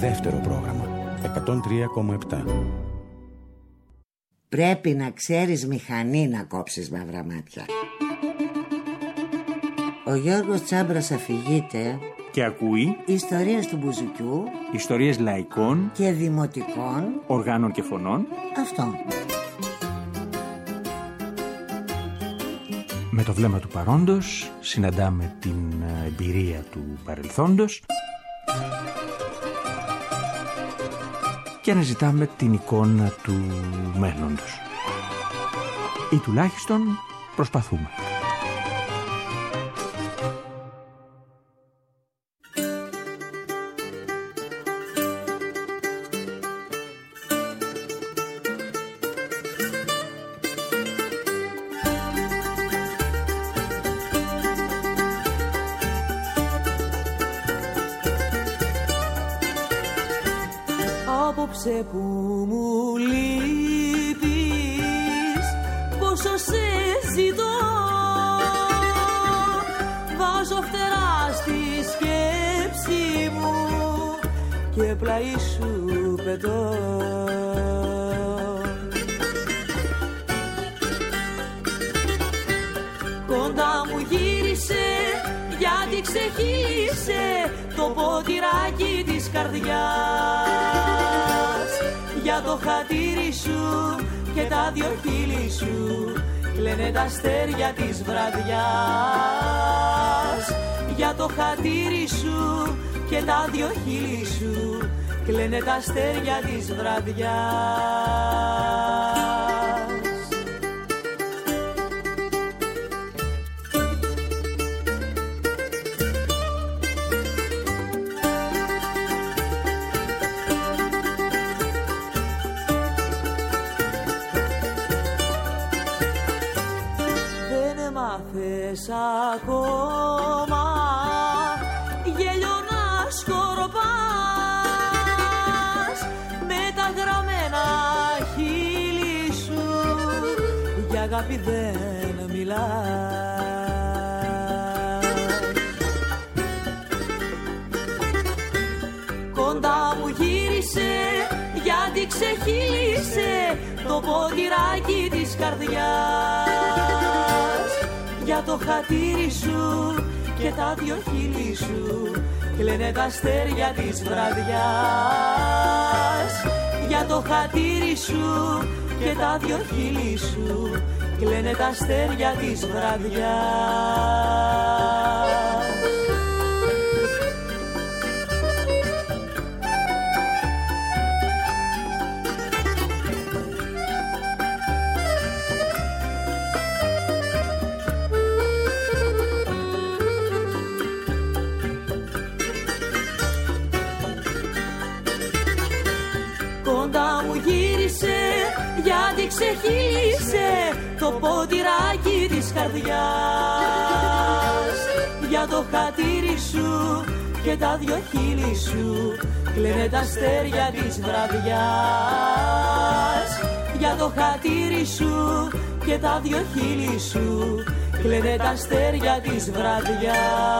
δεύτερο πρόγραμμα 103,7. Πρέπει να ξέρεις μηχανή να κόψεις μαύρα μάτια. Ο Γιώργος Τσάμπρας αφηγείται και ακούει ιστορίες του Μπουζουκιού, ιστορίες λαϊκών και δημοτικών οργάνων και φωνών. Αυτό. Με το βλέμμα του παρόντος συναντάμε την εμπειρία του παρελθόντος και αναζητάμε την εικόνα του μέλλοντος. Ή τουλάχιστον προσπαθούμε. Απόψε που μου λείπεις, πόσο σε ζητώ, βάζω φτερά στη σκέψη μου και πλάι σου πετώ. Κοντά μου γύρισε γιατί ξεχύλισε το ποτηράκι της καρδιάς. Για το χατήρι σου και τα δυο χείλη σου κλαίνε τα αστέρια της βραδιάς. Για το χατήρι σου και τα δυο χείλη σου κλαίνε τα αστέρια της βραδιάς. Ακόμα γέλιο να σκορπάς με τα γραμμένα χείλη σου, για αγάπη δεν μιλάς. Κοντά μου γύρισε γιατί ξεχύλισε το ποτηράκι της καρδιάς. Για το χατήρι σου και τα δυο χείλη σου κλαίνε τα αστέρια της βραδιάς. Για το χατήρι σου και τα δυο χείλη σου κλαίνε τα αστέρια της βραδιάς. Γιατί ξεχύλισε το ποτηράκι της καρδιάς. Για το χατήρι σου και τα δυο χείλη σου κλαίνε τα αστέρια της βραδιάς. Για το χατήρι σου και τα δυο χείλη σου κλαίνε τα αστέρια της βραδιάς.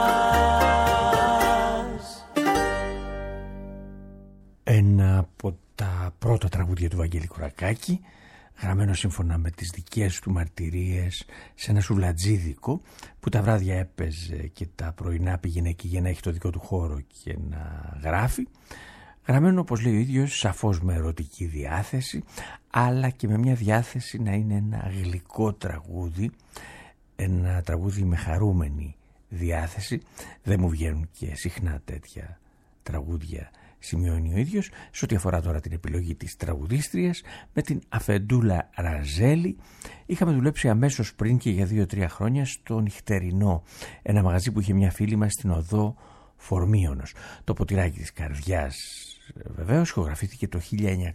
Ένα από τα πρώτα τραγούδια του Βαγγέλη Κορακάκη, γραμμένο σύμφωνα με τις δικές του μαρτυρίες σε ένα σουβλατζίδικο που τα βράδια έπαιζε και τα πρωινά πήγαινε εκεί για να έχει το δικό του χώρο και να γράφει. Γραμμένο, όπως λέει ο ίδιος, σαφώς με ερωτική διάθεση, αλλά και με μια διάθεση να είναι ένα γλυκό τραγούδι, ένα τραγούδι με χαρούμενη διάθεση. Δεν μου βγαίνουν και συχνά τέτοια τραγούδια, σημειώνει ο ίδιος. Σε ό,τι αφορά τώρα την επιλογή της τραγουδίστριας, με την Αφεντούλα Ραζέλη είχαμε δουλέψει αμέσως πριν και για 2-3 χρόνια στο Νυχτερινό, ένα μαγαζί που είχε μια φίλη μας στην οδό Φορμίωνος. Το ποτηράκι της καρδιάς βεβαίως ηχογραφήθηκε το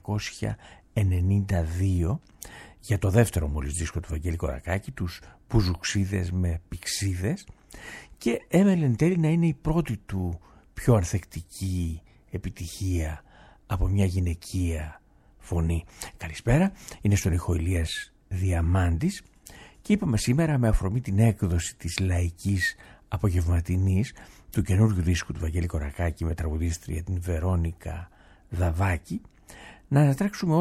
1992 για το δεύτερο μόλις δίσκο του Βαγγέλη Κορακάκη, τους Πουζουξίδες με Πηξίδες, και έμελε εν τέλει να είναι η πρώτη του πιο ανθεκτική επιτυχία από μια γυναικεία φωνή. Καλησπέρα, είναι στον ήχο Ηλίας Διαμάντης και είπαμε σήμερα, με αφορμή την έκδοση της λαϊκής απογευματινής του καινούργιου δίσκου του Βαγγέλη Κορακάκη με τραγουδίστρια την Βερόνικα Δαβάκη, να ανατρέξουμε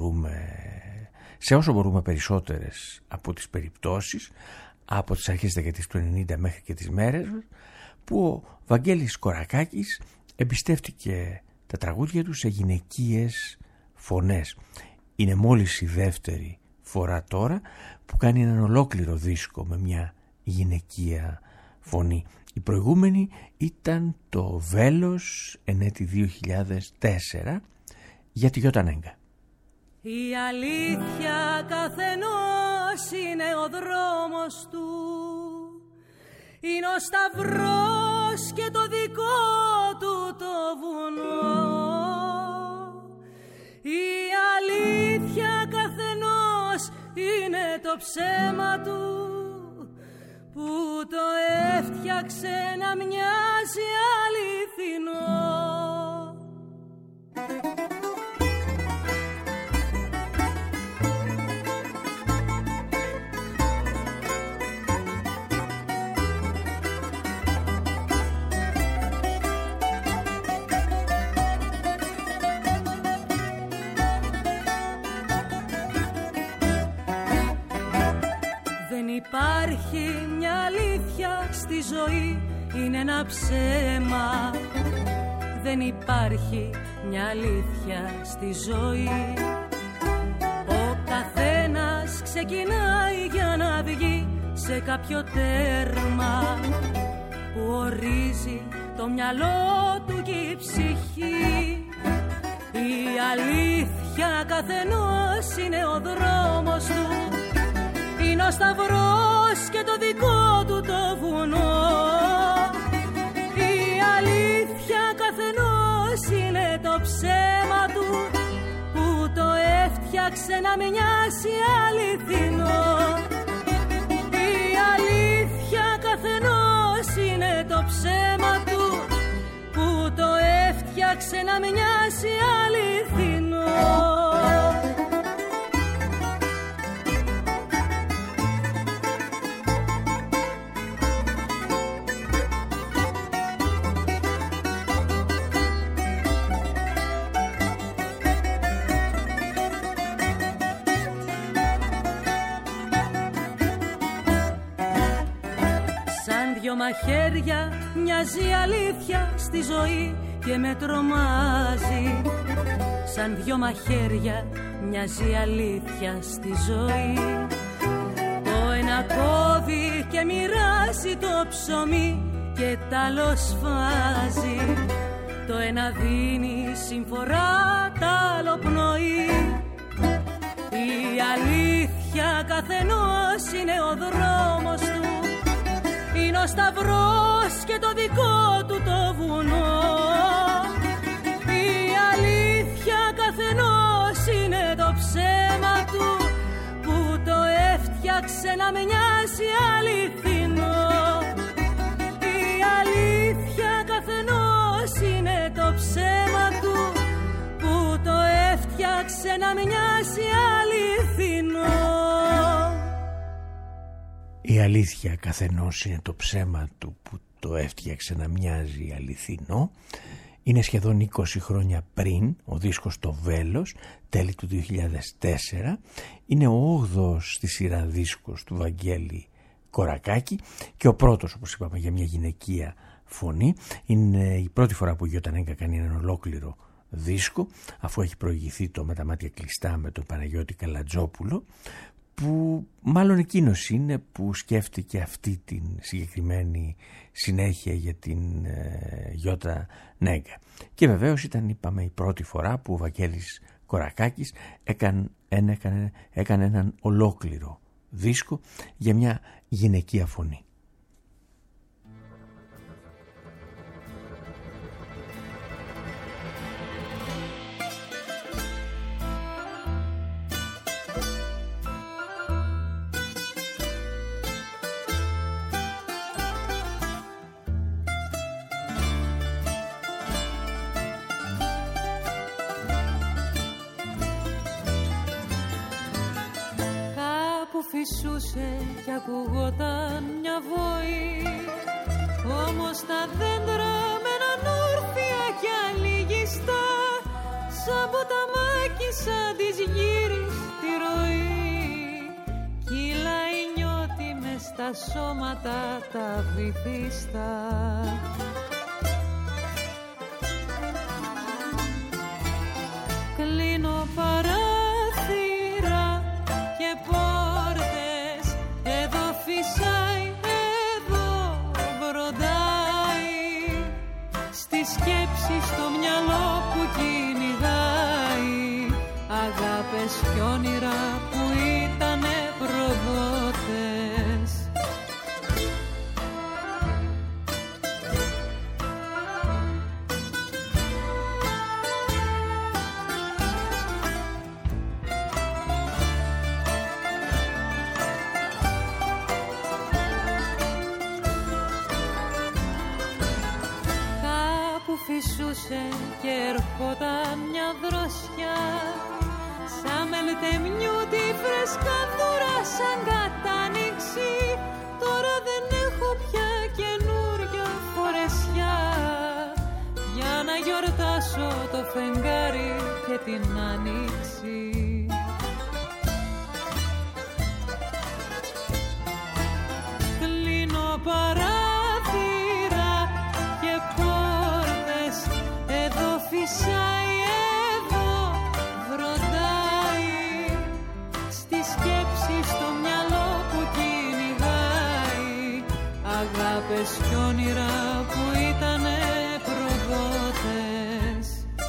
σε όσο μπορούμε περισσότερες από τις περιπτώσεις από τις αρχές της δεκαετίας του 90 μέχρι και τις μέρες που ο Βαγγέλης Κορακάκης εμπιστεύτηκε τα τραγούδια του σε γυναικείες φωνές. Είναι μόλις η δεύτερη φορά τώρα που κάνει έναν ολόκληρο δίσκο με μια γυναικεία φωνή. Η προηγούμενη ήταν το Βέλος εν έτη 2004 για τη Γιώτα Νέγκα. Η αλήθεια καθενός είναι ο δρόμος του, είναι ο σταυρός και το δικό του το βουνό. Η αλήθεια καθενός είναι το ψέμα του, που το έφτιαξε να μοιάζει αληθινό. Δεν υπάρχει μια αλήθεια στη ζωή, είναι ένα ψέμα. Δεν υπάρχει μια αλήθεια στη ζωή. Ο καθένας ξεκινάει για να βγει σε κάποιο τέρμα που ορίζει το μυαλό του και η ψυχή. Η αλήθεια καθενός είναι ο δρόμος του, είναι ο σταυρός και το δικό του το βουνό. Η αλήθεια καθενός είναι το ψέμα του, που το έφτιαξε να μοιάζει αληθινό. Η αλήθεια καθενός είναι το ψέμα του, που το έφτιαξε να μοιάζει αληθινό. Δυο μαχαίρια μοιάζει αλήθεια στη ζωή και με τρομάζει. Σαν δυο μαχαίρια μοιάζει αλήθεια στη ζωή. Το ένα κόβει και μοιράζει το ψωμί και τ' άλλο σφάζει. Το ένα δίνει συμφορά, τ' άλλο πνοή. Η αλήθεια καθενός είναι ο δρόμος του, είναι ο σταυρός και το δικό του το βουνό. Η αλήθεια καθενός είναι το ψέμα του, που το έφτιαξε να μοιάζει αληθινό. Η αλήθεια καθενός είναι το ψέμα του, που το έφτιαξε να μοιάζει αληθινό. Η αλήθεια καθενός είναι το ψέμα του, που το έφτιαξε να μοιάζει αληθινό. Είναι σχεδόν 20 χρόνια πριν ο δίσκος «Το Βέλος», τέλη του 2004. Είναι ο 8ος στη σειρά δίσκος του Βαγγέλη Κορακάκη και ο πρώτος, όπως είπαμε, για μια γυναικεία φωνή. Είναι η πρώτη φορά που η Γιώτα Νέγκα κάνει έναν ολόκληρο δίσκο, αφού έχει προηγηθεί το «Με τα μάτια κλειστά» με τον Παναγιώτη Καλατζόπουλο, που μάλλον εκείνος είναι που σκέφτηκε αυτή την συγκεκριμένη συνέχεια για την Γιώτα Νέγκα. Και βεβαίως ήταν, είπαμε, η πρώτη φορά που ο Βαγγέλης Κορακάκης έκανε έναν ολόκληρο δίσκο για μια γυναικεία φωνή. Φυσούσε κι ακουγόταν μια βοή, όμως τα δέντρα μέναν όρθια κι αλιγιστά. σαν ποταμάκι σαν της γύρις τη ροή, κυλάει νιώτη μες στα σώματα τα βυθίστα. Κλείνω παράθυρα και πόρτες, εδώ φυσάει, εδώ βροντάει, στη σκέψη στο μυαλό που κυνηγάει, αγάπες κι όνειρα που ήτανε προδότες. Φυσούσε και ερχόταν μια δροσιά, σαν μελτεμιού τη φρεσκαδούρα σαν κατάνοιξη. Τώρα δεν έχω πια καινούρια φορεσιά, για να γιορτάσω το φεγγάρι και την άνοιξη. Κλείνω παράθυρα και εδώ φυσάει, εδώ βροντάει, στη σκέψη στο μυαλό που κυνηγάει, αγάπες κι όνειρα που ήτανε προδότες.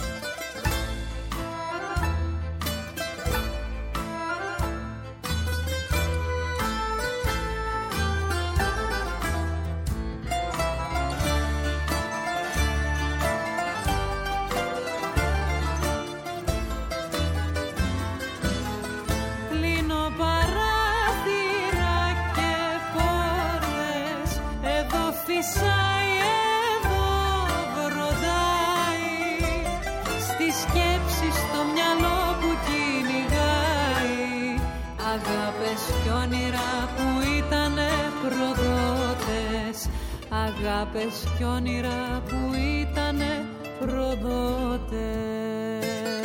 Φυσάει, εδώ βροντάει, στη σκέψη στο μυαλό που κυνηγάει, αγάπες κι όνειρα που ήτανε προδότες, αγάπες κι όνειρα που ήτανε προδότες.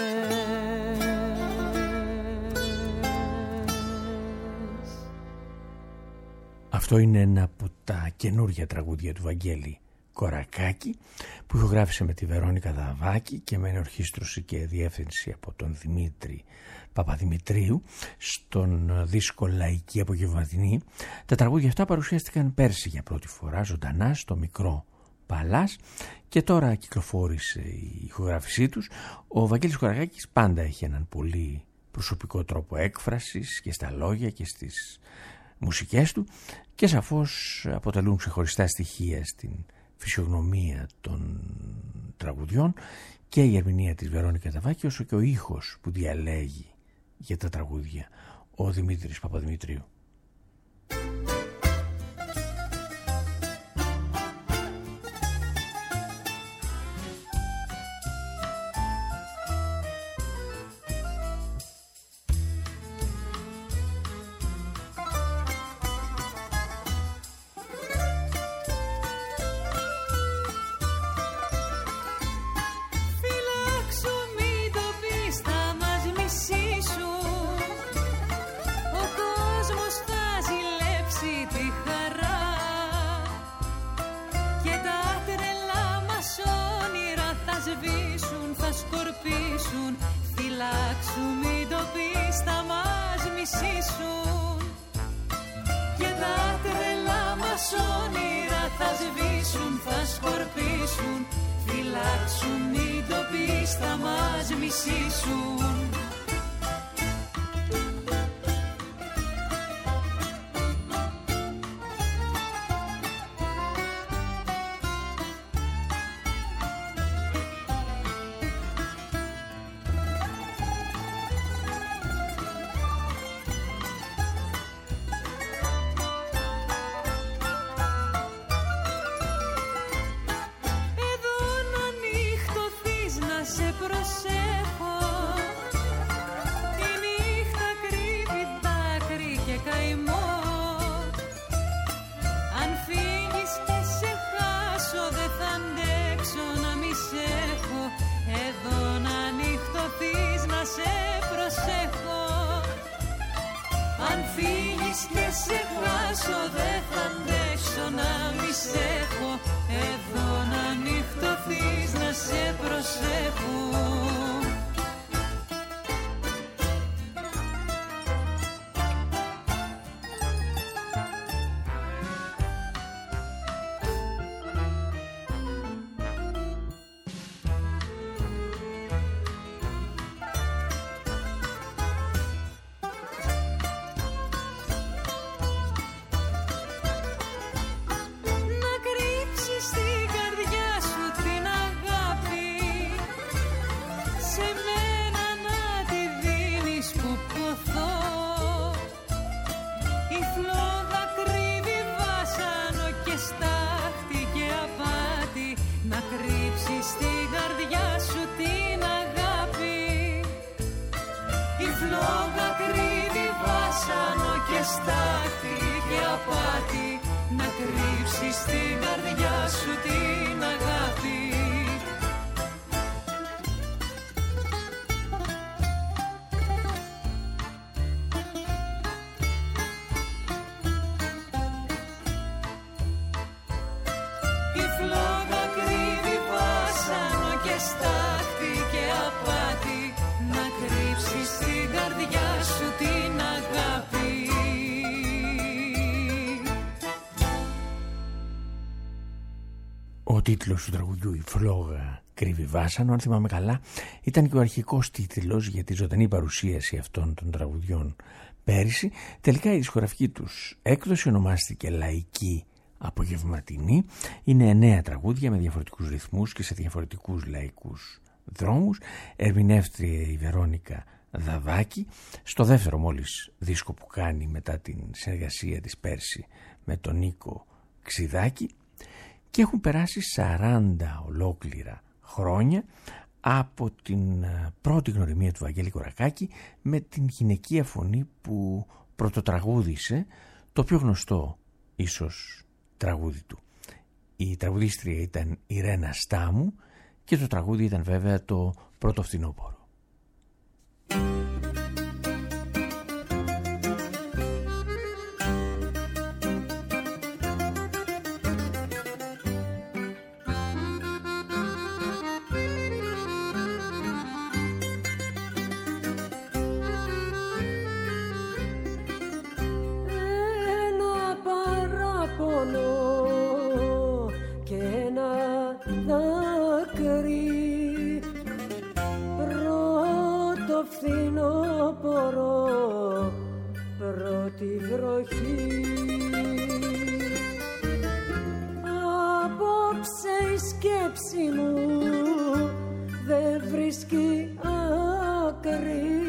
Αυτό είναι ένα από τα καινούργια τραγούδια του Βαγγέλη Κορακάκη, που ηχογράφησε με τη Βερόνικα Δαβάκη και με ενορχήστρωση και διεύθυνση από τον Δημήτρη Παπαδημητρίου στον δίσκο Λαϊκή Απογευματινή. Τα τραγούδια αυτά παρουσιάστηκαν πέρσι για πρώτη φορά ζωντανά στο Μικρό Παλάς και τώρα κυκλοφόρησε η ηχογράφησή τους. Ο Βαγγέλης Κορακάκης πάντα έχει έναν πολύ προσωπικό τρόπο έκφρασης και στα λόγια και στις μουσικές του και σαφώς αποτελούν ξεχωριστά στοιχεία στην φυσιογνωμία των τραγουδιών και η ερμηνεία της Βερόνικα Δαβάκη, όσο και ο ήχος που διαλέγει για τα τραγούδια ο Δημήτρης Παπαδημητρίου. Φυλάξου, μην το πεις, θα μας μισήσουν και τα τρελά μας όνειρα θα σβήσουν, θα σκορπίσουν. Φυλάξου, μην το πεις, θα μας μισήσουν. Αν φύγεις και σε χάσω, δεν θα αντέξω να μη σε έχω. Εδώ να νυχτωθείς, να σε προσέχω. Ο τίτλος του τραγουδιού «Η φλόγα κρύβει βάσανο», αν θυμάμαι καλά, ήταν και ο αρχικός τίτλος για τη ζωντανή παρουσίαση αυτών των τραγουδιών πέρυσι. Τελικά η δισκογραφική τους έκδοση ονομάστηκε «Λαϊκή Απογευματινή». Είναι 9 τραγούδια με διαφορετικούς ρυθμούς και σε διαφορετικούς λαϊκούς δρόμους. Ερμηνεύτρια η Βερόνικα Δαδάκη, στο δεύτερο μόλις δίσκο που κάνει μετά την συνεργασία της πέρσι με τον Νίκο Ξιδάκη. Και έχουν περάσει 40 ολόκληρα χρόνια από την πρώτη γνωριμία του Βαγγέλη Κορακάκη με την γυναικεία φωνή που πρωτοτραγούδισε το πιο γνωστό ίσως τραγούδι του. Η τραγουδίστρια ήταν η Ρένα Στάμου και το τραγούδι ήταν βέβαια το Πρώτο Φθινόπωρο. Πρώτη βροχή, απόψε η σκέψη μου δεν βρίσκει άκρη.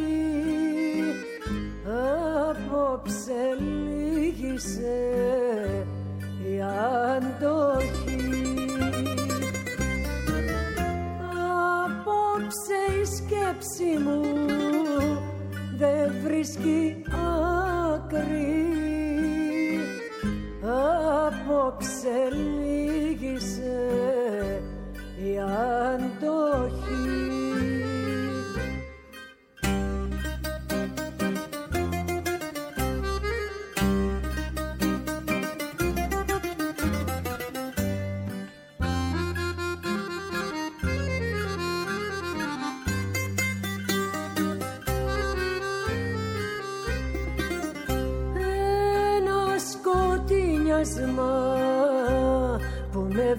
Απόψε λύγησε η αντοχή. Απόψε η σκέψη μου δεν βρίσκει άκρη. Απόψε λύγησε η αντοχή. Που με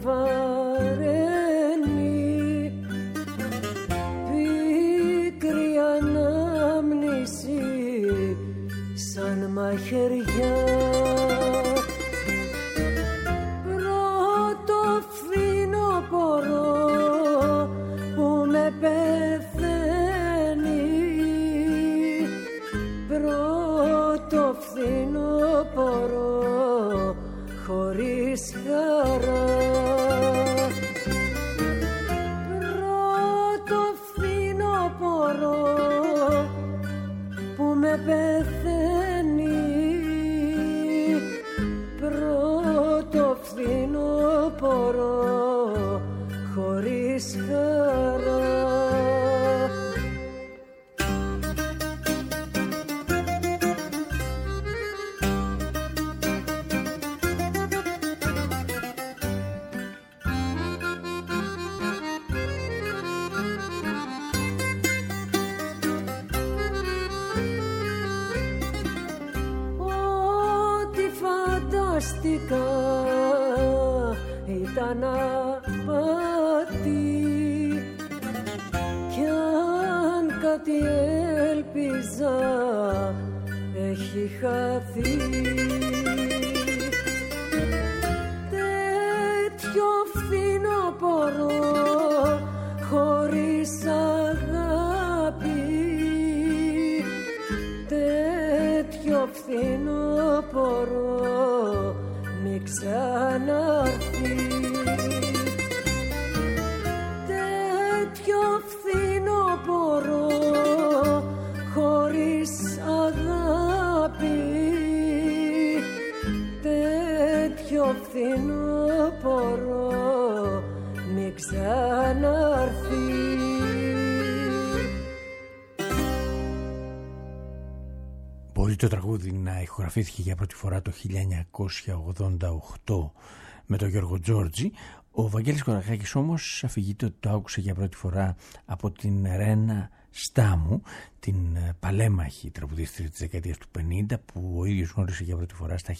βαραίνει, πίκρη ανάμνηση σαν μαχαιριά. Πρώτο φθινόπωρο που με πεθαίνει, πρώτο φθινόπωρο χωρίς χαρά. Πρώτο φθινόπωρο που με πεθαίνει, πρώτο φθινόπωρο χωρίς χαρά. μυστικά ήταν απάτη κι αν κάτι έλπιζα έχει χαθεί. Τέτοιο φθινόπωρο χωρίς αγάπη, τέτοιο φθινόπωρο μη ξαναρθεί. Τέτοιο φθινόπωρο χωρίς αγάπη, τέτοιο φθινόπωρο μη ξαναρθεί. Μπορεί το τραγούδι να ηχογραφήθηκε για πρώτη φορά το 1988 με τον Γιώργο Τζόρτζι. Ο Βαγγέλης Κορακάκης όμως αφηγείται ότι το άκουσε για πρώτη φορά από την Ρένα Στάμου, την παλέμαχη τραγουδίστρια της δεκαετίας του 50, που ο ίδιος γνώρισε για πρώτη φορά στα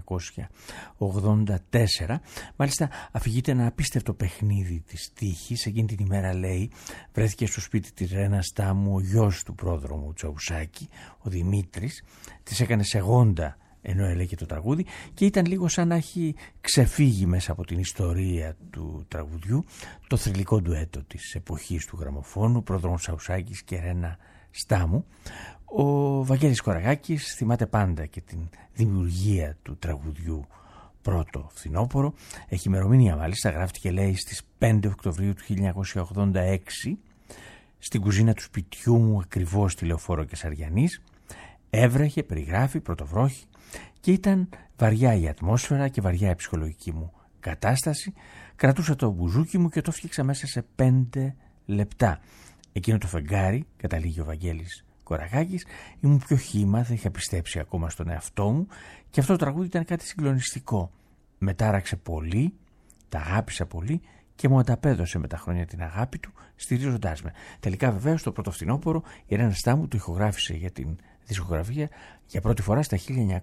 1984. Μάλιστα αφηγείται ένα απίστευτο παιχνίδι της τύχης. Εκείνη την ημέρα, λέει, βρέθηκε στο σπίτι της Ρένα Στάμου ο γιος του πρόδρομου Τσαουσάκη, ο Δημήτρης. Της έκανε σεγόντα ενώ έλεγε το τραγούδι και ήταν λίγο σαν να έχει ξεφύγει μέσα από την ιστορία του τραγουδιού το θρυλικό ντουέτο της εποχής του γραμμοφώνου, πρόδρομος Τσαουσάκης και Ρένα Στάμου. Ο Βαγγέλης Κορακάκης θυμάται πάντα και την δημιουργία του τραγουδιού Πρώτο Φθινόπωρο. Έχει ημερομηνία μάλιστα, γράφτηκε, λέει, στις 5 Οκτωβρίου του 1986 στην κουζίνα του σπιτιού μου ακριβώς στη Λεωφόρο Κεσαριανής. Έβρεχε, περιγράφει, πρωτοβρόχη και ήταν βαριά η ατμόσφαιρα και βαριά η ψυχολογική μου κατάσταση. Κρατούσα το μπουζούκι μου και το φτιάξα μέσα σε 5 λεπτά. Εκείνο το φεγγάρι, καταλήγει ο Βαγγέλης Κορακάκης, ήμουν πιο χύμα, δεν είχα πιστέψει ακόμα στον εαυτό μου και αυτό το τραγούδι ήταν κάτι συγκλονιστικό. Με τάραξε πολύ, τα αγάπησα πολύ και μου ανταπέδωσε με τα χρόνια την αγάπη του, στηρίζοντάς με. Τελικά, βεβαίως, το πρώτο φθινόπωρο η Ρένα Στάμου το ηχογράφησε για την δισκογραφία για πρώτη φορά στα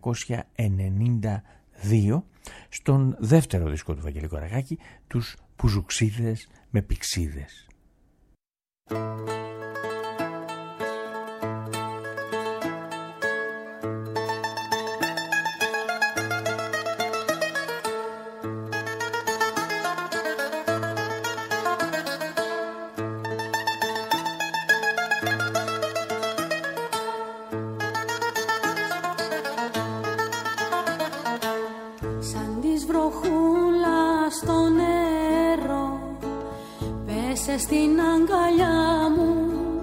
1992 στον δεύτερο δίσκο του Βαγγέλη Κορακάκη, τους Πουζουξίδες με Πηξίδες. Στην αγκαλιά μου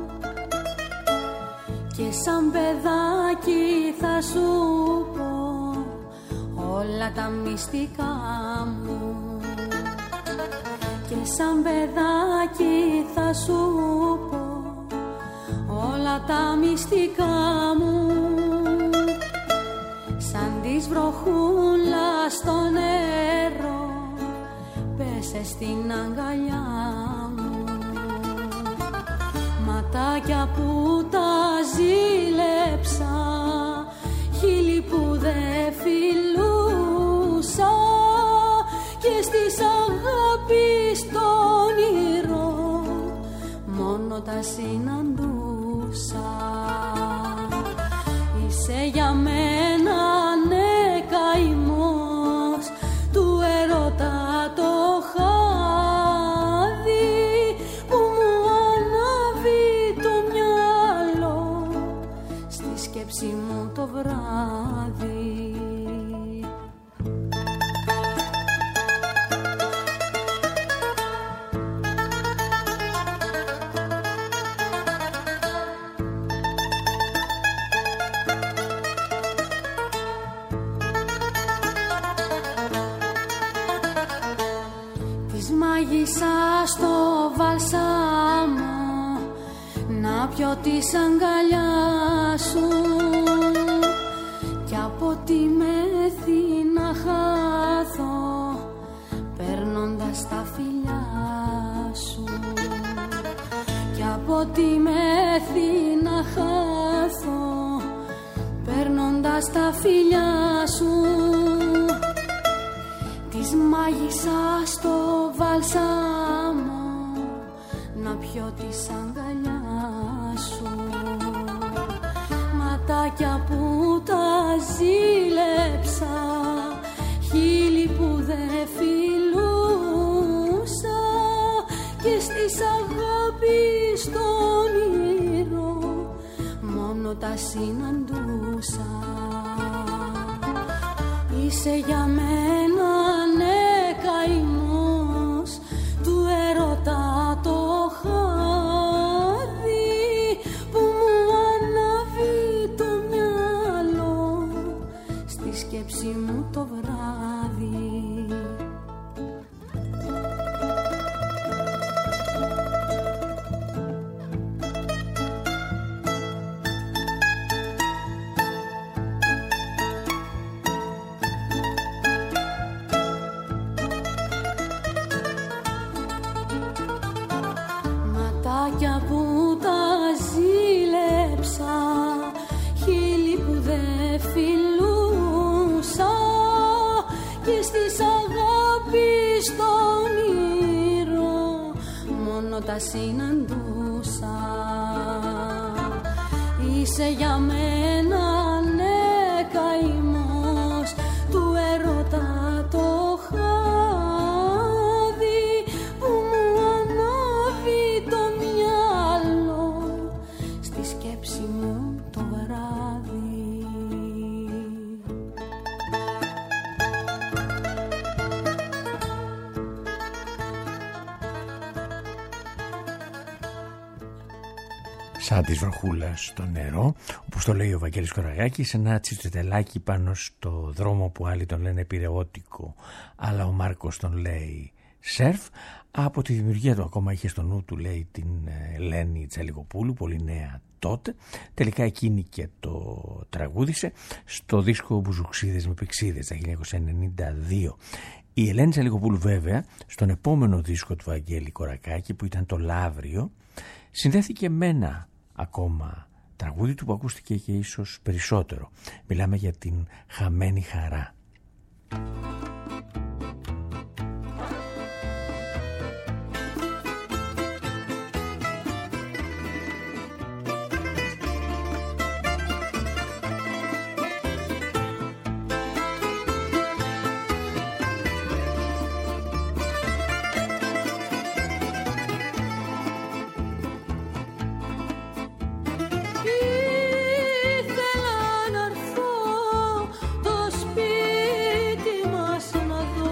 και σαν παιδάκι θα σου πω όλα τα μυστικά μου, και σαν παιδάκι θα σου πω όλα τα μυστικά μου. Σαν της βροχούλα στο νερό πέσε στην αγκαλιά μου, ματάκια που τα ζήλεψα, χείλη που δε φιλούσα και στις αγάπης το όνειρο μόνο τα συναντούσα. Είσαι για μένα ναι καημός του ερώτα το χάδι που μου ανάβει το μυαλό στη σκέψη μου το βράδυ. Μάγισσα στο βαλσάμο να πιω της αγκαλιά σου κι από τη μέθη να χάθω παίρνοντας τα φιλιά σου, κι από τη μέθη να χάθω παίρνοντας τα φιλιά σου. της μάγισσας στο βαλσάμο, να πιω της αγκαλιά σου. Ματάκια που τα ζήλεψα, χείλη που δεν φιλούσα, και στις αγάπης στον ήρω μόνο τα συναντούσα. Είσαι για μένα ναι καημός, του έρωτα το χάδι που μου ανάβει το μυαλό στη σκέψη μου το βράδυ. Που τα ζήλεψα, χείλη που δεν φιλούσα, και στις αγάπης στον ήρω μόνο τα συναντούσα. Είσαι για μένα ναι καημός, του έρωτα το χάδι που μου ανάβει το μυαλό στη σκέψη μου το βράδυ. Σαν της βροχούλας στο νερό, όπως το λέει ο Βαγγέλης Κοραγάκης, ένα τσιτσετελάκι πάνω στο δρόμο που άλλοι τον λένε πειραιώτικο, αλλά ο Μάρκος τον λέει σερφ. Από τη δημιουργία του ακόμα είχε στο νου του, λέει, την Ελένη Τζαλικοπούλου, πολύ νέα τότε. Τελικά εκείνη και το τραγούδισε στο δίσκο Μπουζουξίδες με Πηξίδες, τα 1992. Η Ελένη Τζαλικοπούλου βέβαια στον επόμενο δίσκο του Βαγγέλη Κορακάκη, που ήταν το Λαύριο, συνδέθηκε με ένα ακόμα τραγούδι του που ακούστηκε και ίσως περισσότερο. Μιλάμε για την Χαμένη Χαρά. Ήθελα να έρθω το σπίτι μας να δω,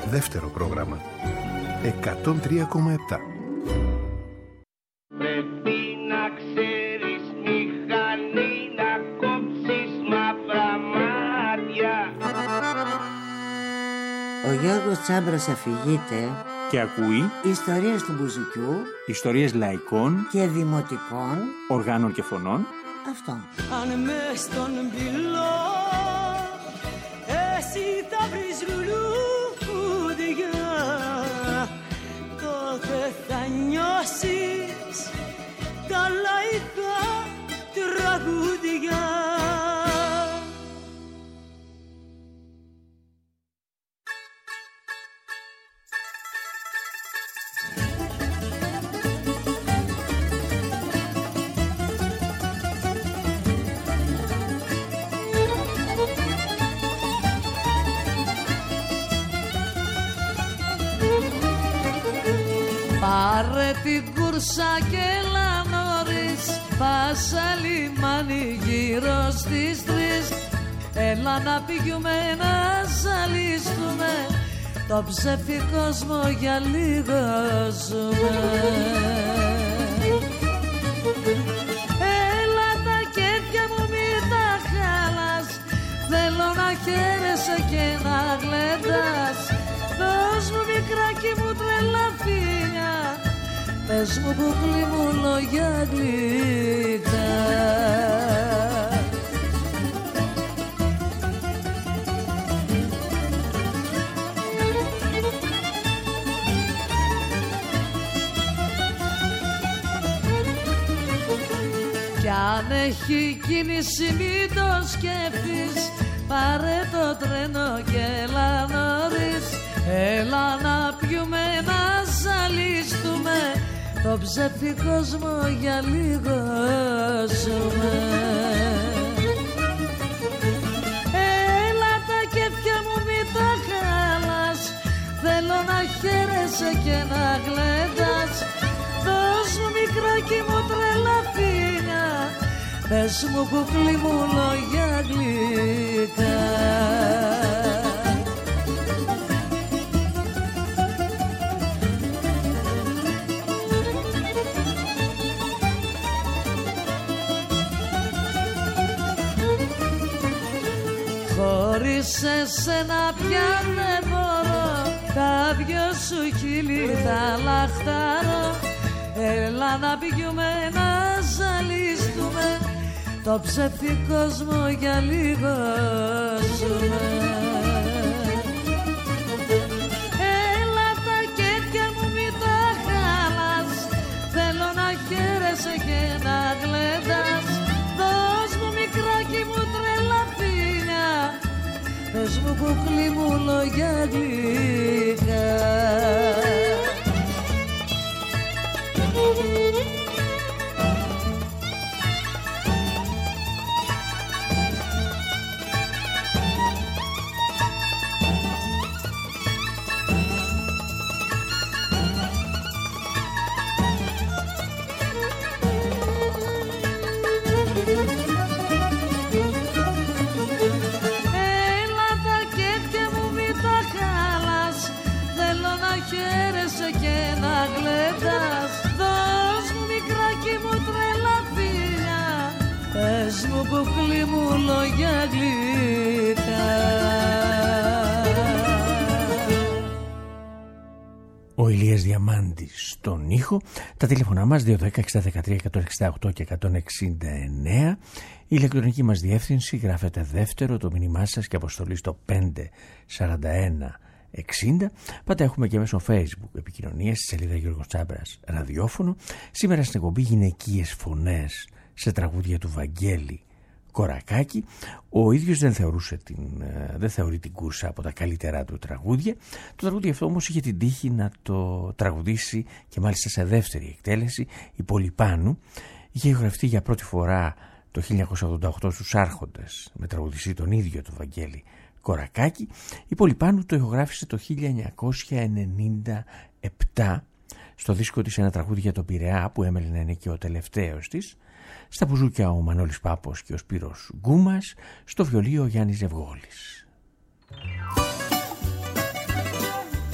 δεύτερο πρόγραμμα. 103,7. Πρέπει να ξέρεις μηχανή να κόψεις μαύρα μάτια. Ο Γιώργος Τσάμπρας αφηγείται και ακούει ιστορίες του μπουζουκιού, ιστορίες λαϊκών και δημοτικών οργάνων και φωνών. Αυτό. Αν μες στον πυλό εσύ θα βρεις λουλούδια, τότε θα νιώσεις τα λαϊκά τραγούδια. Πάρε την κούρσα και έλα νωρίς, πάσα λιμάνι γύρω στις 3. Έλα να πηγούμε να ζαλίστουμε, το ψεύτικο κόσμο για λίγο ζούμε. Έλα τα κέφια μου μη τα χάλας, θέλω να χαίρεσαι και να γλεντάς. Δώσ' μου μικράκι μου τρελαφίνια, πες μου κουκλί μου λόγια γλυκά. Κι αν έχει κίνηση μη το σκέφτεις, πάρε το τρένο και έλα νωρίς. Έλα να πιούμε να ζαλίστουμε, το ψεύτικο κόσμο για λίγο ζούμε. Έλα τα κέφια μου μη τα χάλας, θέλω να χαίρεσαι και να γλεντάς. Δώσ' μου μικράκι μου τρελαφίνια, πες μου κουκλί μου λόγια γλυκά. Χωρίς εσένα πια δεν μπορώ, τα δυο σου χείλη θα λαχταρώ. Έλα να πηγούμε να ζαλίστουμε, το ψεύτικο κόσμο για λίγο ζούμε. Έλα τα κέφια μου μη τα χάλας, θέλω να χαίρεσαι και να γλεντάς. Δώσ' μου μικράκι μου τρελαφίνια, πες μου κουκλί μου λόγια γλυκά. Μου κουκλί μου λόγια γλυκά. Ο Ηλίας Διαμάντης στον ήχο. Τα τηλέφωνά μας 210-613-168 και 169. Η ηλεκτρονική μας διεύθυνση γράφεται δεύτερο το μήνυμά σας και αποστολή στο 54160. Πάντα έχουμε και μέσω Facebook επικοινωνίες στη σελίδα Γιώργος Τσάμπρας ραδιόφωνο. Σήμερα στην εκπομπή γυναικείες φωνές σε τραγούδια του Βαγγέλη Κορακάκη. Ο ίδιος δεν θεωρεί την κούρσα από τα καλύτερά του τραγούδια. Το τραγούδι αυτό όμως είχε την τύχη να το τραγουδήσει και μάλιστα σε δεύτερη εκτέλεση η Πολυπάνου. Είχε ηχογραφηθεί για πρώτη φορά το 1988 στους Άρχοντες με τραγουδιστή τον ίδιο του Βαγγέλη Κορακάκη. Η Πολυπάνου το ηχογράφησε το 1997 στο δίσκο της ένα τραγούδι για τον Πειραιά που έμελε να είναι και ο τελευταίος της. Στα μπουζούκια ο Μανώλης Πάπος και ο Σπύρος Γκούμας, στο βιολί ο Γιάννης Ζευγόλης.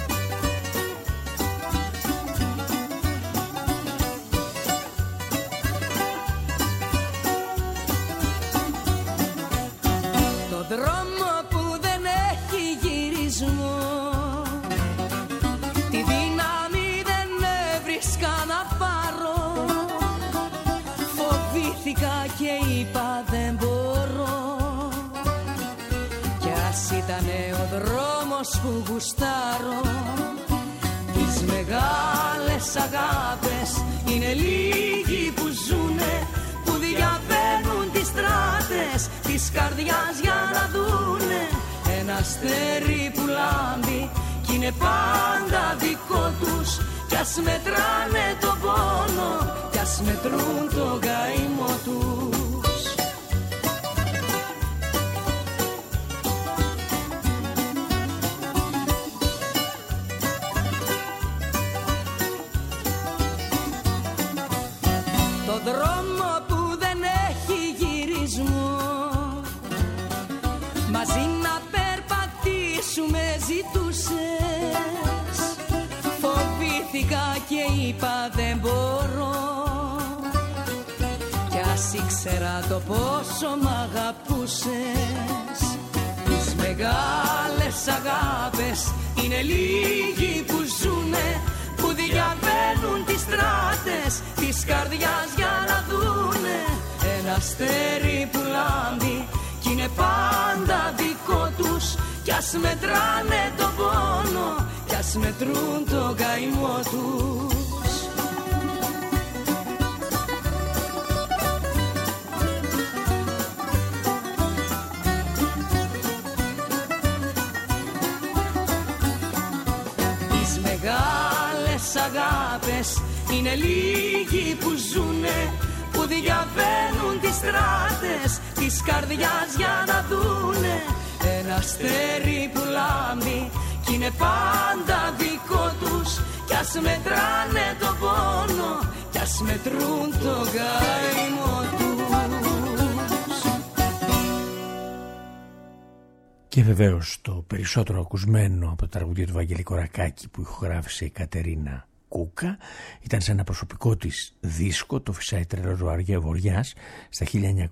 Φοβήθηκα και είπα δεν μπορώ. Κι ας ήτανε ο δρόμος που γουστάρω. Τις μεγάλες αγάπες είναι λίγοι που ζουνε, που διαβαίνουν τις στράτες της καρδιάς για να δούνε ένα αστέρι που λάμπει κι είναι πάντα δικό τους. Κι ας μετράνε το πόνο, κι ας μετρούν το καημό τους. Το δρόμο που δεν έχει γυρισμό, μαζί να περπατήσουμε ζητούσες. Φοβήθηκα και είπα δεν μπορώ. Κι ας ήξερα το πόσο μ' αγαπούσες. Τις μεγάλες αγάπες είναι λίγοι που ζουνε, που διαβαίνουν τις στράτες της καρδιάς για να δούνε ένα αστέρι που λάμπει κι είναι πάντα δικό τους. Κι ας μετράνε το πόνο, κι ας μετρούν το καημό τους. Τις μεγάλες αγάπες είναι λίγοι που ζουνε, που διαβαίνουν τις στράτες της καρδιάς για να δούνε ένα αστέρι που λάμπει κι είναι πάντα δικό τους. Κι ας μετράνε το πόνο, κι ας μετρούν το καημό τους. Και βεβαίως το περισσότερο ακουσμένο από το τραγούδια του Βαγγέλη Κορακάκη που ηχογράφησε η Κατερίνα Κούκα ήταν σε ένα προσωπικό της δίσκο, το Φυσάει τρελό Αργία Βοριάς, στα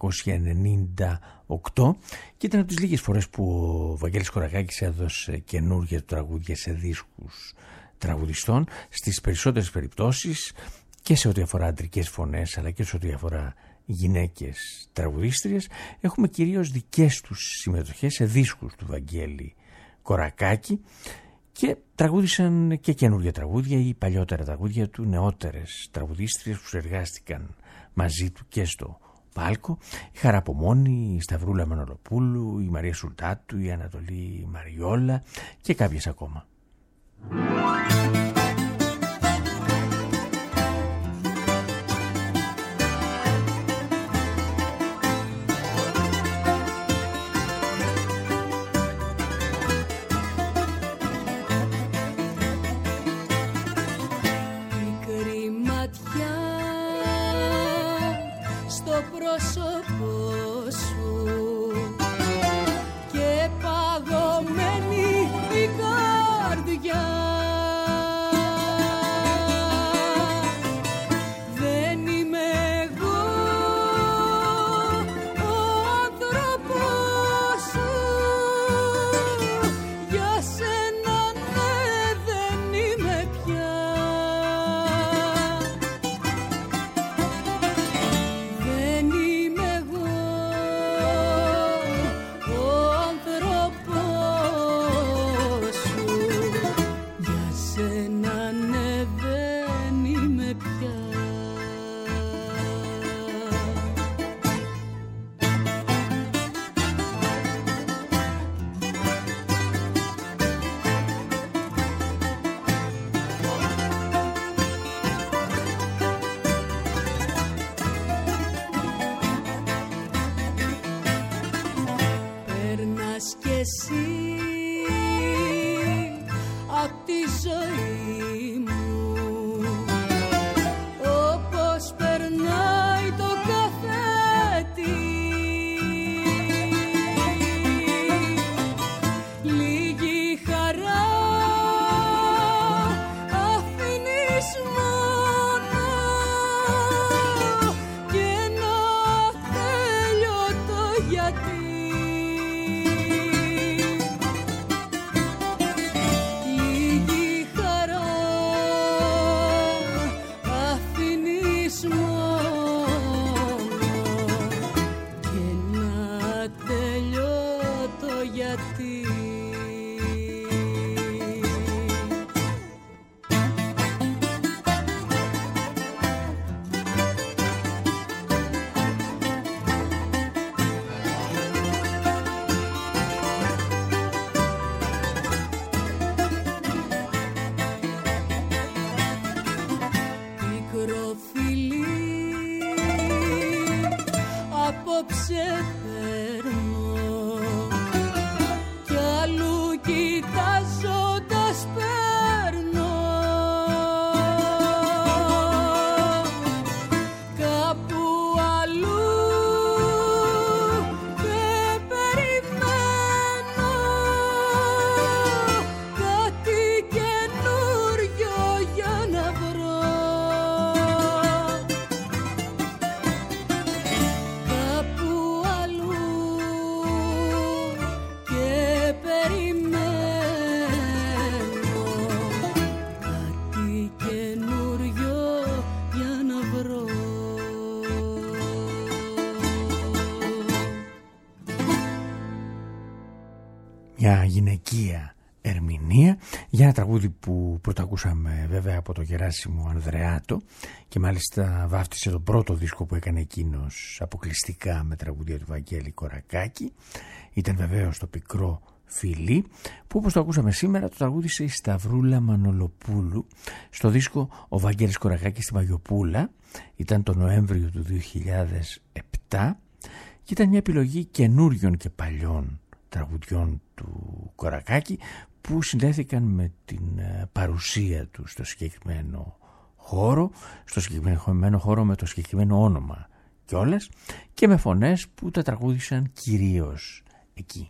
1998, και ήταν από τις λίγες φορές που ο Βαγγέλης Κορακάκης έδωσε καινούργια του τραγούδια σε δίσκους τραγουδιστών. Στις περισσότερες περιπτώσεις και σε ό,τι αφορά αντρικές φωνές αλλά και σε ό,τι αφορά γυναίκες τραγουδίστριες έχουμε κυρίως δικές τους συμμετοχές σε δίσκους του Βαγγέλη Κορακάκη, και τραγούδισαν και καινούργια τραγούδια ή παλιότερα τραγούδια του νεότερες τραγουδίστριες που συνεργάστηκαν μαζί του και στο πάλκο. Η Χαρά Πομόνη, η Σταυρούλα Μανολοπούλου, η Μαρία Σουλτάτου, η Ανατολή Μαριόλα και κάποιες ακόμα. ξεπερνώ κι αλλού κοιτάζοντας παίρνω κάπου αλλού και περιμένω κάτι καινούριο για να βρω κάπου αλλού και περιμένω κάτι καινούριο για να βρω. Μια γυναικεία ερμηνεία για ένα τραγούδι που πρωτακούσαμε βέβαια από το Γεράσιμο Ανδρεάτο και μάλιστα βάφτισε τον πρώτο δίσκο που έκανε εκείνος αποκλειστικά με τραγούδια του Βαγγέλη Κορακάκη. Ήταν βεβαίως το Πικρό Φιλί που όπως το ακούσαμε σήμερα το τραγούδισε η Σταυρούλα Μανολοπούλου στο δίσκο Ο Βαγγέλης Κορακάκης στη Μαγιοπούλα. Ήταν το Νοέμβριο του 2007 και ήταν μια επιλογή καινούριων και παλιών τραγουδιών του Κορακάκη που συνδέθηκαν με την παρουσία του στο συγκεκριμένο χώρο, με το συγκεκριμένο όνομα κιόλας και με φωνές που τα τραγούδισαν κυρίως εκεί.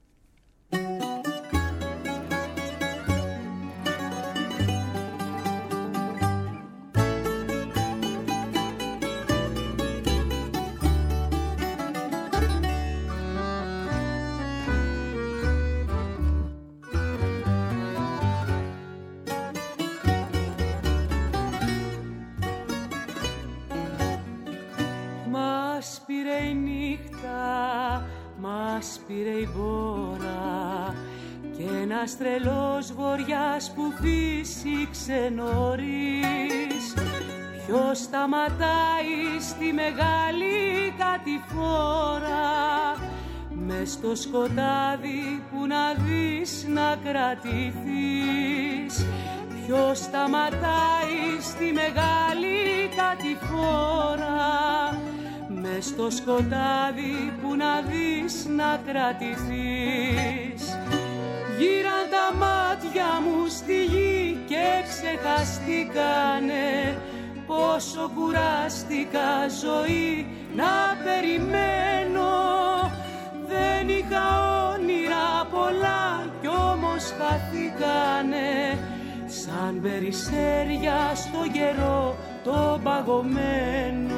Μας πήρε η νύχτα, μας πήρε η μπόρα και ένας τρελός βοριάς που φύσηξε νωρίς. Ποιος σταματάει στη μεγάλη κατηφόρα μες στο σκοτάδι που να δεις να κρατηθείς. Ποιος σταματάει στη μεγάλη κατηφόρα μες στο σκοτάδι που να δεις να κρατηθείς. Γύραν τα μάτια μου στη γη και ξεχαστήκανε πόσο κουράστηκα ζωή να περιμένω. Δεν είχα όνειρα πολλά κι όμως χαθήκανε σαν περισσέρια στο καιρό το παγωμένο.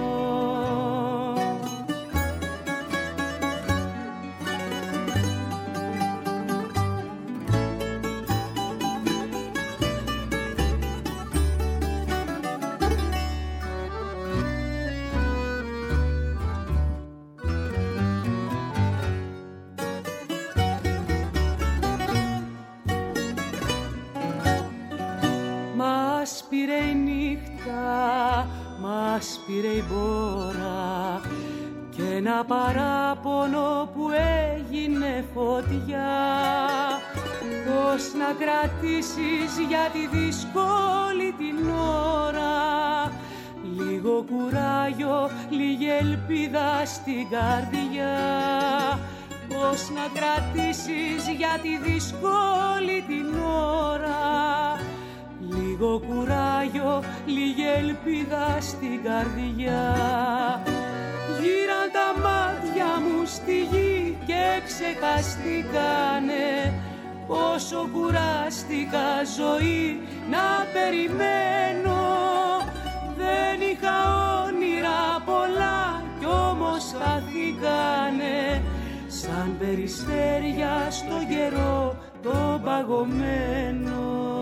Μας πήρε η νύχτα, μας πήρε η μπόρα και ένα παράπονο που έγινε φωτιά. Πώς να κρατήσεις για τη δύσκολη την ώρα λίγο κουράγιο, λίγη ελπίδα στην καρδιά. Πώς να κρατήσεις για τη δύσκολη την ώρα λίγο κουράγιο, λίγη ελπίδα στην καρδιά. Γύραν τα μάτια μου στη γη και ξεχαστήκανε πόσο κουράστηκα ζωή να περιμένω. Δεν είχα όνειρα πολλά κι όμως χαθήκανε σαν περιστέρια στο καιρό το παγωμένο.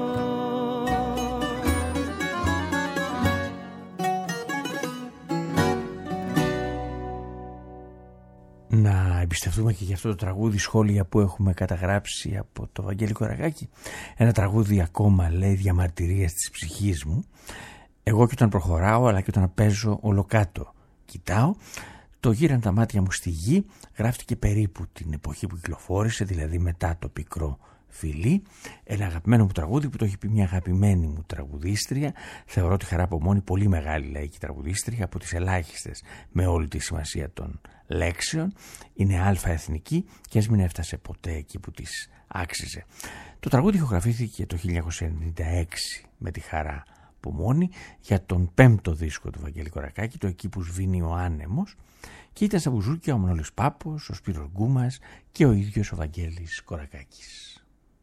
Να εμπιστευτούμε και για αυτό το τραγούδι σχόλια που έχουμε καταγράψει από το Βαγγέλη Κορακάκη. Ένα τραγούδι ακόμα λέει διαμαρτυρίες της ψυχής μου. Εγώ και όταν προχωράω αλλά και όταν παίζω ολοκάτω κοιτάω. Το γύραν τα μάτια μου στη γη γράφτηκε περίπου την εποχή που κυκλοφόρησε, δηλαδή μετά το Πικρό φιλί. Ένα αγαπημένο μου τραγούδι που το έχει πει μια αγαπημένη μου τραγουδίστρια. Θεωρώ τη Χαρά από μόνη πολύ μεγάλη λαϊκή τραγουδίστρια, από τις ελάχιστες με όλη τη σημασία των λέξεων. Είναι αλφα εθνική και ας μην έφτασε ποτέ εκεί που της άξιζε. Το τραγούδι ηχογραφήθηκε το 1996 με τη Χαρά από μόνη για τον 5ο δίσκο του Βαγγέλη Κορακάκη, το «Εκεί που σβήνει ο άνεμος», και ήταν στα μπουζούκια ο Μανώλης Πάπος, ο Σπύρος Γκούμας και ο ίδιος ο Βαγγέλης Κορακάκης.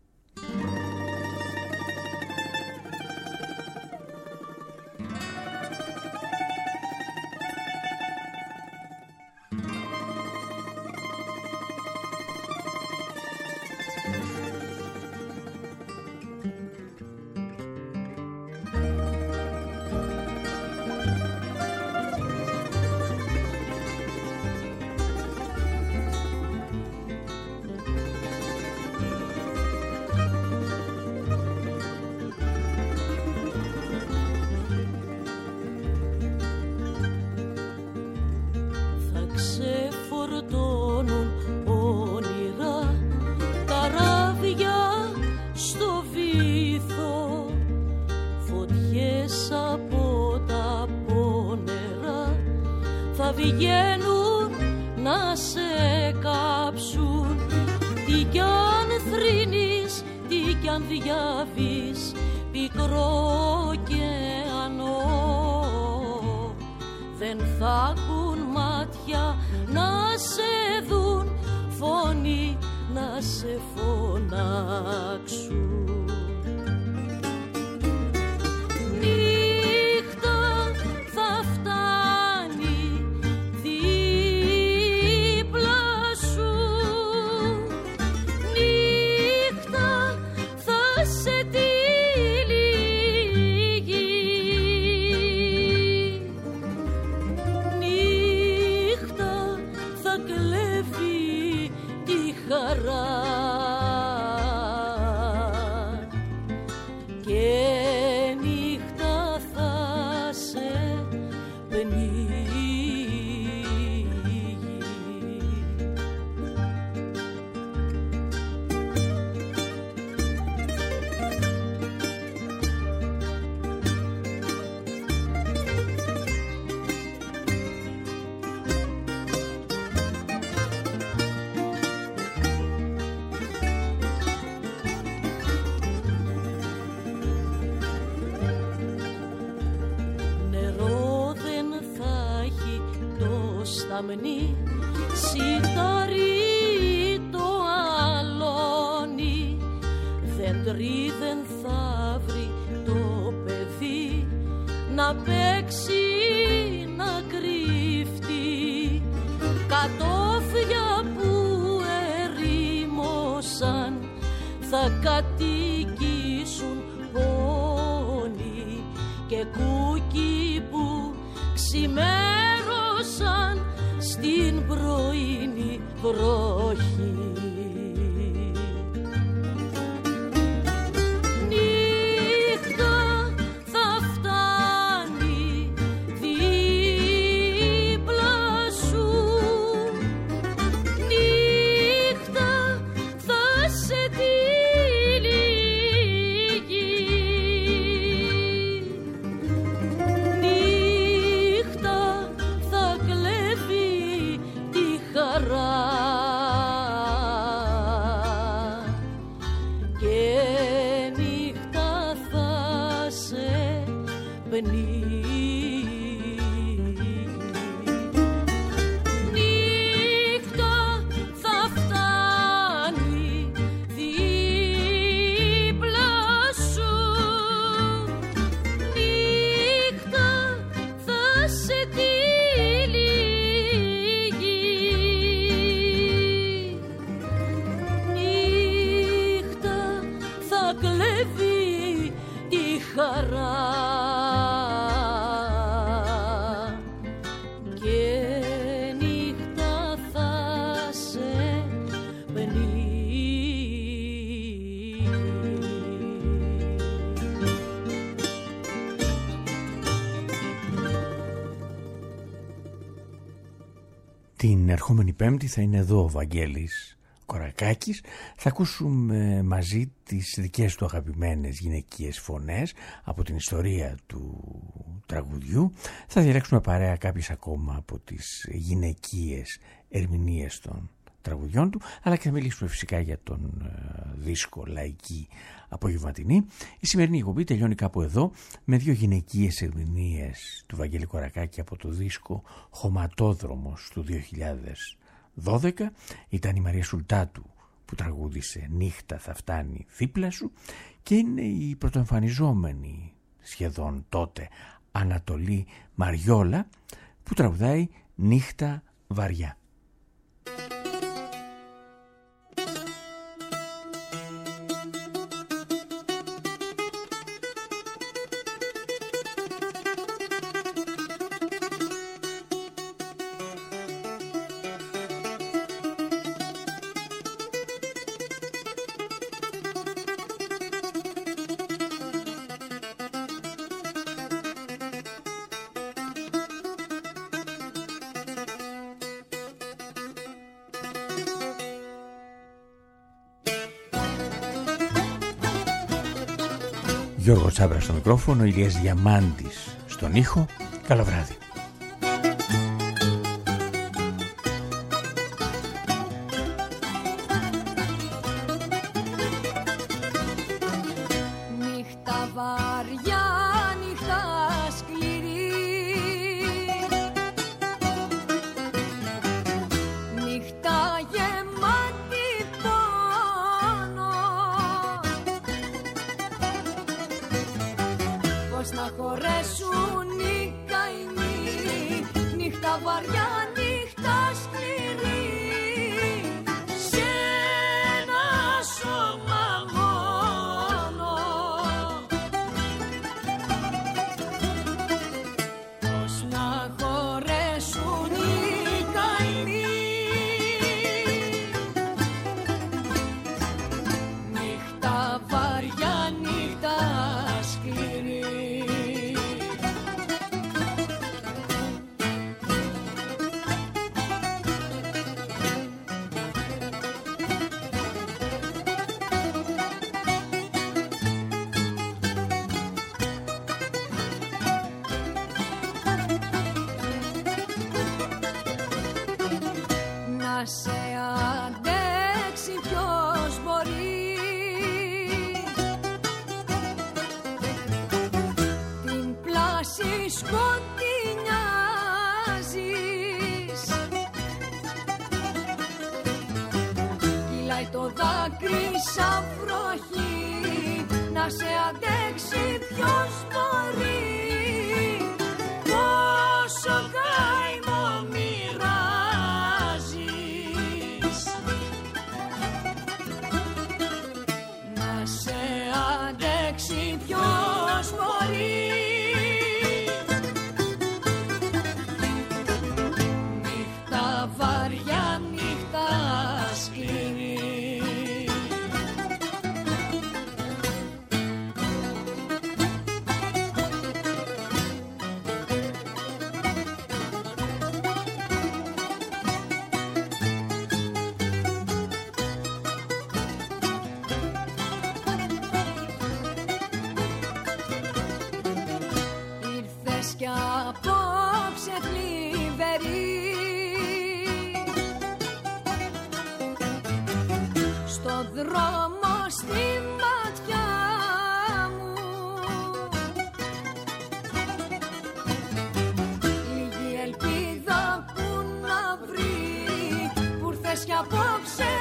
Σιτάρι το αλόνι, δέντρι δεν θα βρει το παιδί να παίξει, να κρύφτει. Κατόφλια που ερήμωσαν θα κατοικήσουν πόνοι και κούκκι που ξημέρωσαν στην πρωινή βροχή. Νύχτα θα φτάνει δίπλα σου, νύχτα θα σε τυλίγει, νύχτα θα κλέβει τη χαρά και νύχτα θα σε πνίγει. Νύχτα θα φτάνει δίπλα σου, νύχτα θα σε τυλίγει, νύχτα θα κλέβει τη χαρά και νύχτα θα σε πνίγει. Την ερχόμενη Πέμπτη θα είναι εδώ ο Βαγγέλης Κορακάκης. Θα ακούσουμε μαζί τις δικές του αγαπημένες γυναικείες φωνές από την ιστορία του τραγουδιού. Θα διαλέξουμε παρέα κάποιες ακόμα από τις γυναικείες ερμηνείες των τραγουδιών του, αλλά και θα μιλήσουμε φυσικά για τον δίσκο Λαϊκή Απογευματινή. Η σημερινή εκπομπή τελειώνει κάπου εδώ με δύο γυναικείες ερμηνείες του Βαγγέλη Κορακάκη από το δίσκο Χωματόδρομος του 2012. Ήταν η Μαρία Σουλτάτου που τραγούδισε «Νύχτα θα φτάνει δίπλα σου» και είναι η πρωτοεμφανιζόμενη σχεδόν τότε Ανατολή Μαριόλα που τραγουδάει «Νύχτα βαριά». Γιώργος Τσάμπρας στο μικρόφωνο, Ηλίας Διαμάντης στον ήχο. Καλό βράδυ. Νύχτα βαριά, νύχτα σκληρή, νύχτα γεμάτη πόνο, πώς να χωρέσουν οι καημοί, νύχτα βαριά, νύχτα σκληρή, σε ένα σώμα μόνο, πώς να χωρέσουν οι καημοί, νύχτα βαριά, νύχτα σκληρή. Να σε αντέξει ποιος μπορεί, την πλάση σκοτεινιάζεις, κυλάει το δάκρυ σαν βροχή, να σε αντέξει ποιος μπορεί, πόσο καημό μοιράζεις, να σε αντέξει ποιος μπορεί, νύχτα βαριά, νύχτα σκληρή. Ήρθες κι απόψε θλιβερή, στο δρόμο στη ματιά μου, λίγη ελπίδα που να βρει, που ήρθες κι απόψε